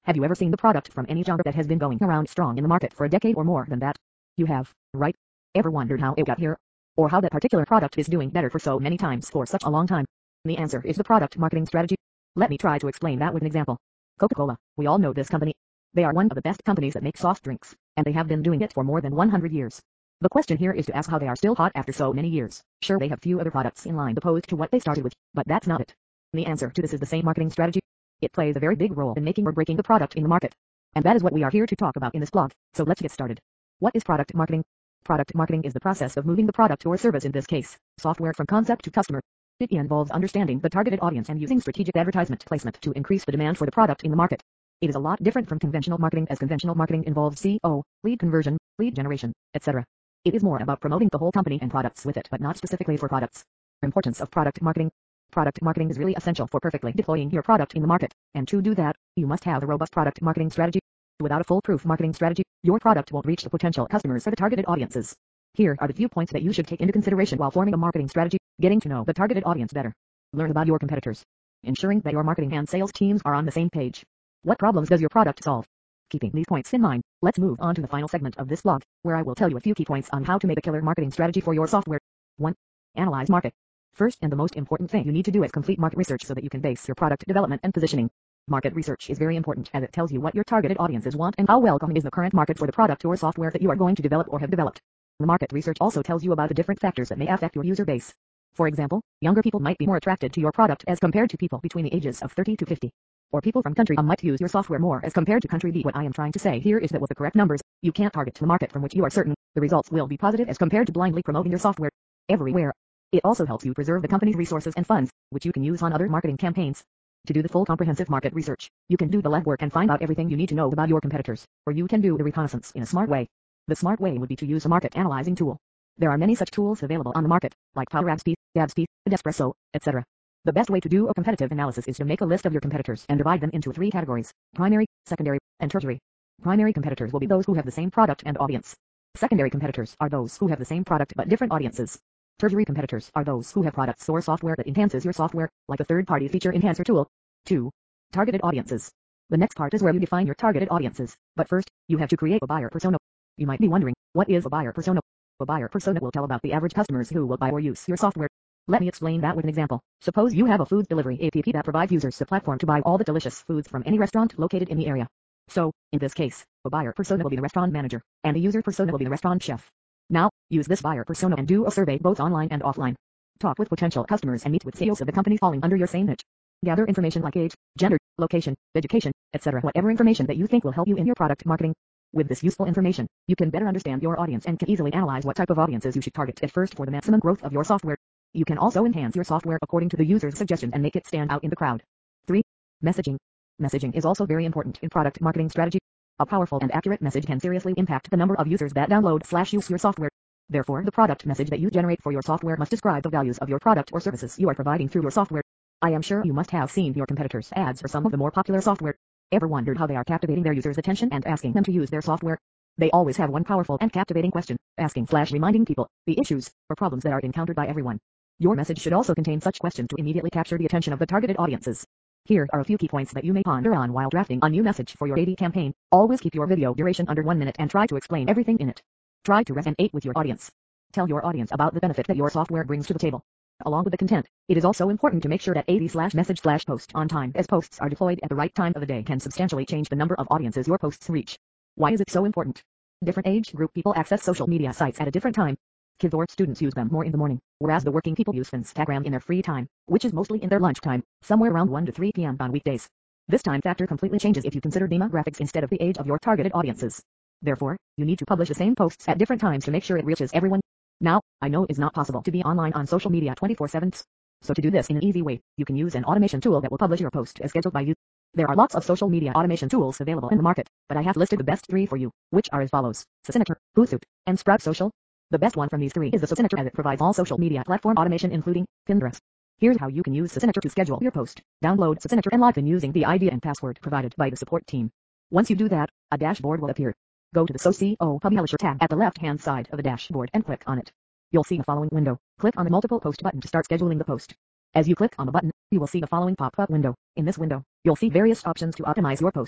Have you ever seen the product from any genre that has been going around strong in the market for a decade or more than that? You have, right? Ever wondered how it got here? Or how that particular product is doing better for so many times for such a long time? The answer is the product marketing strategy. Let me try to explain that with an example. Coca-Cola, we all know this company. They are one of the best companies that make soft drinks, and they have been doing it for more than 100 years. The question here is to ask how they are still hot after so many years. Sure, they have few other products in line opposed to what they started with, but that's not it. The answer to this is the same marketing strategy. It plays a very big role in making or breaking the product in the market. And that is what we are here to talk about in this blog, so let's get started. What is product marketing? Product marketing is the process of moving the product or service, in this case, software, from concept to customer. It involves understanding the targeted audience and using strategic advertisement placement to increase the demand for the product in the market. It is a lot different from conventional marketing, as conventional marketing involves CO, lead conversion, lead generation, etc. It is more about promoting the whole company and products with it, but not specifically for products. Importance of product marketing. Product marketing is really essential for perfectly deploying your product in the market, and to do that, you must have a robust product marketing strategy. Without a foolproof marketing strategy, your product won't reach the potential customers or the targeted audiences. Here are the few points that you should take into consideration while forming a marketing strategy. Getting to know the targeted audience better. Learn about your competitors. Ensuring that your marketing and sales teams are on the same page. What problems does your product solve? Keeping these points in mind, let's move on to the final segment of this blog, where I will tell you a few key points on how to make a killer marketing strategy for your software. 1. Analyze market. First and the most important thing you need to do is complete market research so that you can base your product development and positioning. Market research is very important as it tells you what your targeted audiences want and how welcome is the current market for the product or software that you are going to develop or have developed. The market research also tells you about the different factors that may affect your user base. For example, younger people might be more attracted to your product as compared to people between the ages of 30 to 50. Or people from country A might use your software more as compared to country B. What I am trying to say here is that with the correct numbers, you can't target the market from which you are certain the results will be positive as compared to blindly promoting your software everywhere. It also helps you preserve the company's resources and funds, which you can use on other marketing campaigns. To do the full comprehensive market research, you can do the legwork and find out everything you need to know about your competitors, or you can do the reconnaissance in a smart way. The smart way would be to use a market analyzing tool. There are many such tools available on the market, like PowerAdsP, GabSP, Adespresso, etc. The best way to do a competitive analysis is to make a list of your competitors and divide them into 3 categories: primary, secondary, and tertiary. Primary competitors will be those who have the same product and audience. Secondary competitors are those who have the same product but different audiences. Tertiary competitors are those who have products or software that enhances your software, like a third-party feature enhancer tool. 2. Targeted audiences. The next part is where you define your targeted audiences, but first, you have to create a buyer persona. You might be wondering, what is a buyer persona? A buyer persona will tell about the average customers who will buy or use your software. Let me explain that with an example. Suppose you have a food delivery app that provides users a platform to buy all the delicious foods from any restaurant located in the area. So, in this case, a buyer persona will be the restaurant manager, and a user persona will be the restaurant chef. Now, use this buyer persona and do a survey both online and offline. Talk with potential customers and meet with CEOs of the companies falling under your same niche. Gather information like age, gender, location, education, etc. Whatever information that you think will help you in your product marketing. With this useful information, you can better understand your audience and can easily analyze what type of audiences you should target at first for the maximum growth of your software. You can also enhance your software according to the user's suggestion and make it stand out in the crowd. 3. Messaging. Messaging is also very important in product marketing strategy. A powerful and accurate message can seriously impact the number of users that download/use your software. Therefore, the product message that you generate for your software must describe the values of your product or services you are providing through your software. I am sure you must have seen your competitors' ads for some of the more popular software. Ever wondered how they are captivating their users' attention and asking them to use their software? They always have one powerful and captivating question, asking/reminding people the issues or problems that are encountered by everyone. Your message should also contain such questions to immediately capture the attention of the targeted audiences. Here are a few key points that you may ponder on while drafting a new message for your AD campaign. Always keep your video duration under 1 minute and try to explain everything in it. Try to resonate with your audience. Tell your audience about the benefit that your software brings to the table. Along with the content, it is also important to make sure that AD/message/post on time, as posts are deployed at the right time of the day, can substantially change the number of audiences your posts reach. Why is it so important? Different age group people access social media sites at a different time. Kids or students use them more in the morning, whereas the working people use Instagram in their free time, which is mostly in their lunchtime, somewhere around 1 to 3 p.m. on weekdays. This time factor completely changes if you consider demographics instead of the age of your targeted audiences. Therefore, you need to publish the same posts at different times to make sure it reaches everyone. Now, I know it's not possible to be online on social media 24/7. So to do this in an easy way, you can use an automation tool that will publish your post as scheduled by you. There are lots of social media automation tools available in the market, but I have listed the best 3 for you, which are as follows: Succinctor, Hootsuite, and Sprout Social. The best one from these 3 is the Succinctor, as it provides all social media platform automation including Pinterest. Here's how you can use Succinctor to schedule your post. Download Succinctor and log in using the ID and password provided by the support team. Once you do that, a dashboard will appear. Go to the SoCO Publisher tab at the left-hand side of the dashboard and click on it. You'll see the following window. Click on the multiple post button to start scheduling the post. As you click on the button, you will see the following pop-up window. In this window, you'll see various options to optimize your post.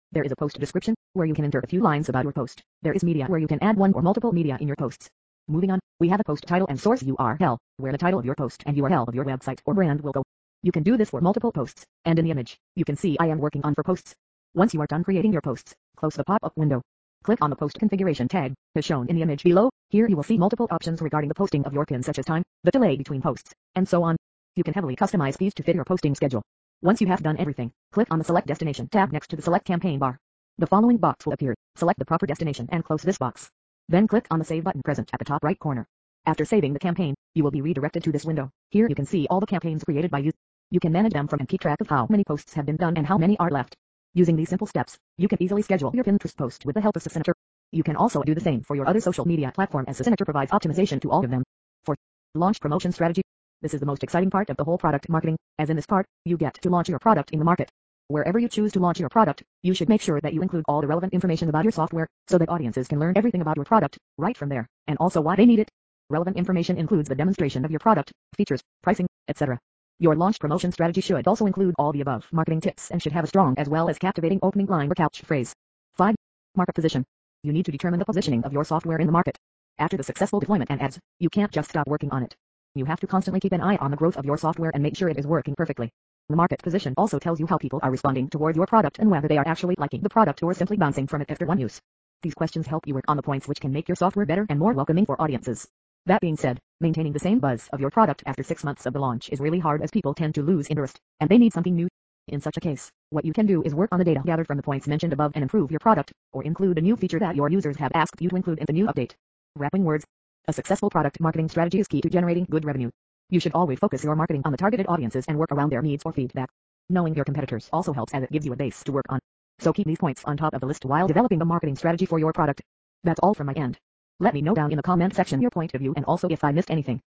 There is a post description, where you can enter a few lines about your post. There is media, where you can add one or multiple media in your posts. Moving on, we have a post title and source URL, where the title of your post and URL of your website or brand will go. You can do this for multiple posts, and in the image, you can see I am working on for posts. Once you are done creating your posts, close the pop-up window. Click on the post configuration tag, as shown in the image below. Here you will see multiple options regarding the posting of your pin, such as time, the delay between posts, and so on. You can heavily customize these to fit your posting schedule. Once you have done everything, click on the Select Destination tab next to the Select Campaign bar. The following box will appear. Select the proper destination and close this box. Then click on the Save button present at the top right corner. After saving the campaign, you will be redirected to this window. Here you can see all the campaigns created by you. You can manage them from and keep track of how many posts have been done and how many are left. Using these simple steps, you can easily schedule your Pinterest post with the help of Assignator. You can also do the same for your other social media platform, as Assignator provides optimization to all of them. For launch promotion strategy, this is the most exciting part of the whole product marketing, as in this part, you get to launch your product in the market. Wherever you choose to launch your product, you should make sure that you include all the relevant information about your software, so that audiences can learn everything about your product right from there, and also why they need it. Relevant information includes the demonstration of your product, features, pricing, etc. Your launch promotion strategy should also include all the above marketing tips and should have a strong as well as captivating opening line or catchphrase. 5. Market position. You need to determine the positioning of your software in the market. After the successful deployment and ads, you can't just stop working on it. You have to constantly keep an eye on the growth of your software and make sure it is working perfectly. The market position also tells you how people are responding toward your product and whether they are actually liking the product or simply bouncing from it after one use. These questions help you work on the points which can make your software better and more welcoming for audiences. That being said, maintaining the same buzz of your product after 6 months of the launch is really hard, as people tend to lose interest, and they need something new. In such a case, what you can do is work on the data gathered from the points mentioned above and improve your product, or include a new feature that your users have asked you to include in the new update. Wrapping words. A successful product marketing strategy is key to generating good revenue. You should always focus your marketing on the targeted audiences and work around their needs or feedback. Knowing your competitors also helps, as it gives you a base to work on. So keep these points on top of the list while developing a marketing strategy for your product. That's all from my end. Let me know down in the comment section your point of view and also if I missed anything.